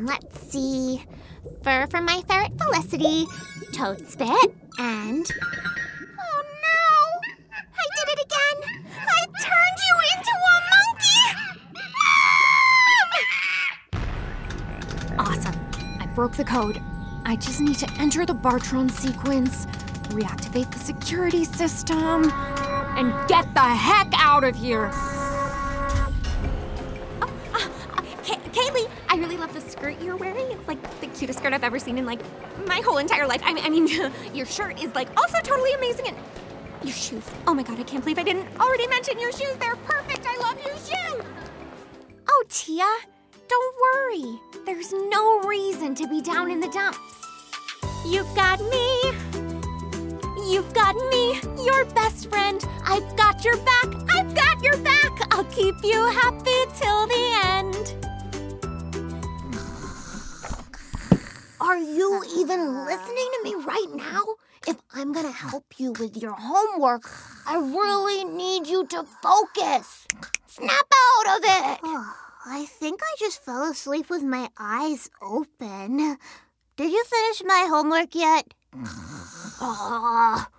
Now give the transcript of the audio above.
Let's see. Fur from my ferret Felicity, toad spit, and... Oh no! I did it again! I turned you into a monkey! Awesome. I broke the code. I just need to enter the Bartron sequence, reactivate the security system, and get the heck out of here. Kaylee, I really love the skirt you're wearing. It's like the cutest skirt I've ever seen in like my whole entire life. I mean, your shirt is like also totally amazing, and your shoes. Oh my God, I can't believe I didn't already mention your shoes. They're perfect. I love your shoes. Oh, Tia, don't worry. There's no reason to be down in the dumps. You've got me. You've got me, your best friend. I've got your back. I've got your back. I'll keep you happy till the end. Are you even listening to me right now? If I'm gonna help you with your homework, I really need you to focus. Snap out of it. Oh, I think I just fell asleep with my eyes open. Did you finish my homework yet?